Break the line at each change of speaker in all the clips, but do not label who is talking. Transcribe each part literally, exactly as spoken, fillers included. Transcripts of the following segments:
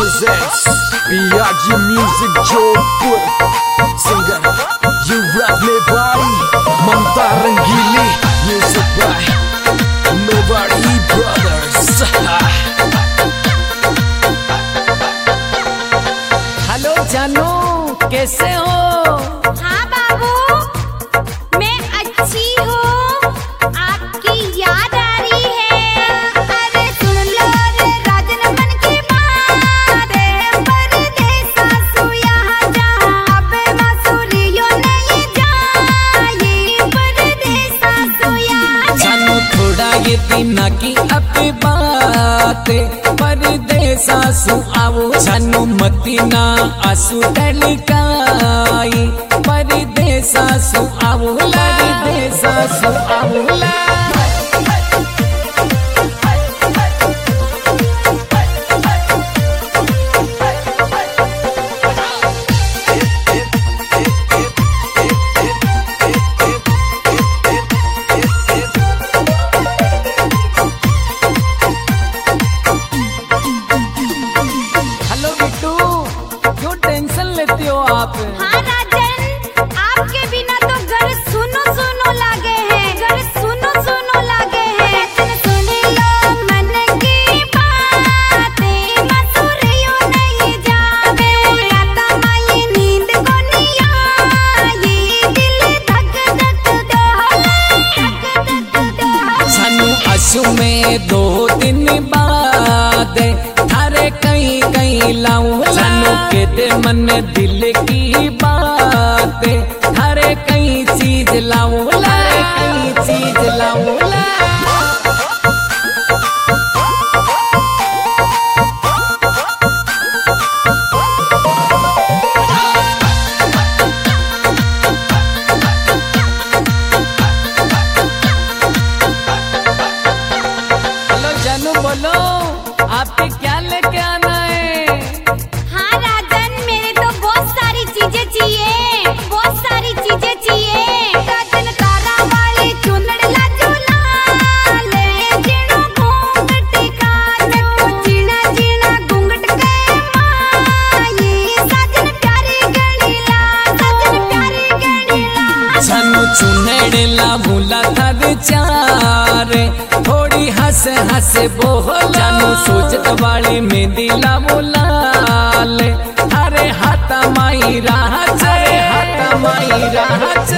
presents B R G Music Jodhpur. Singer Yuvraj Mewari, Mamta Rangili. Music by Mewari Brothers.
Hello जानू, कैसे हो?
हाँ बाबू, मैं अच्छी हूँ। आपकी याद आ रही है। अरे सुन लो रे राजन मन की बात, परदेस सासू यहाँ जहाँ अब बांसुरियों नहीं जाए, परदेस सासू यहाँ।
जानू थोड़ा ये दीना की अपनी बात, परदेस सासू आओ। जानू मदीना आंसू टलकाई, परदेस सासू आओ, परदेस सासू आओ। हेलो बिट्टू, क्यों टेंशन लेती हो आप?
हाँ राजन, आपके बिना तो घर सुनो सुनो लागे हैं, घर सुनो सुनो लागे हैं। सुन लो मन की बातें, बांसुरियों नहीं जावे, राता माई नींद को नहीं आई, दिल धक धक डोले, धक धक डोले।
जानू आंसू में दो दिन बाद थारे कहीं कहीं लाऊं। जानू के दे मन दिल की बात, थारे कहीं चीज लाऊं, थारे कहीं चीज लाऊं। हेलो जानू, बोलो आपके क्या लेके आना है?
हाँ राजन, मेरे तो बहुत सारी चीजें चाहिए, बहुत सारी चीजें चाहिए। राजन तारा वाली चुनड़ ला झूला ले, जीणो घूंघट का नटू, जीना जीना घूंघट के माई, साजन प्यारी गणी ला, साजन प्यारी गणी ला।
जानू चुनेड़ ला भूला था विचार, थोड़ी हंस हंस बोल। जानू सोचत वाली में दिला बुलाल, अरे हाथा माई राह चे, हाथा माई राह चे।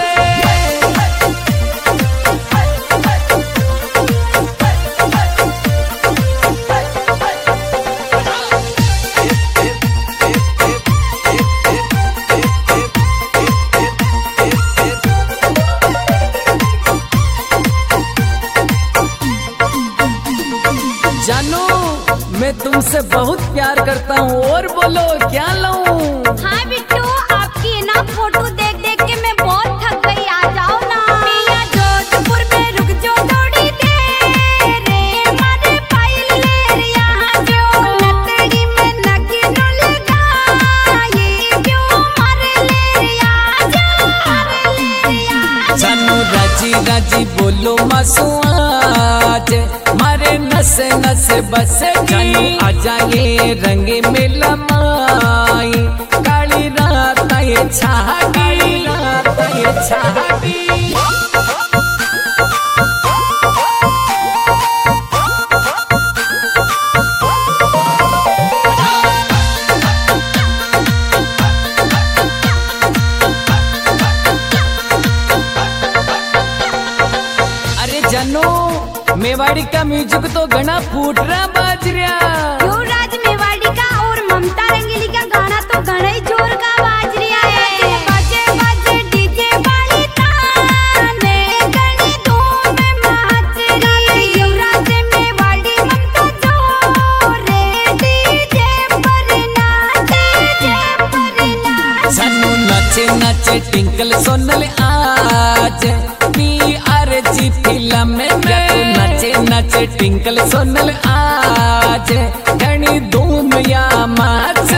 जानू मैं तुमसे बहुत प्यार करता हूँ, और बोलो क्या लाऊं?
हाँ बिट्टू, आपकी ना फोटो देख देख के मैं बहुत थक गई, आ जाओ ना। मियां जोधपुर में रुक जो थोड़ी देर रे, मारे पायल ले यहाँ जो नतड़ी में नगिनो लगाई, क्यों मारे ले यहाँ जो मारे ले यहाँ।
जानू राजी राजी बोलो मासूआज, मारे नस नस बस। जानू आ जाए रंग में लमाई, काली रात ये छाटी, काली रात ये छाटी। अरे जानू, मेवाड़ी का म्यूजिक तो घना फूट रहा बाज रहा।
युवराज मेवाड़ी का और ममता रंगीली का गाना तो घना ही जोर का बाज रहा है। बाजे बाजे डीजे वाली ताने, घनी धूम मच रही। युवराज मेवाड़ी ममता जोरे, डीजे पर नाचे, डीजे पर नाचे।
जानू नाचे नाचे टिंकल सोनल आज, पी आर जी फिल्म में नाचे नाचे टिंकल सोनल आज, घनी धूम या माच।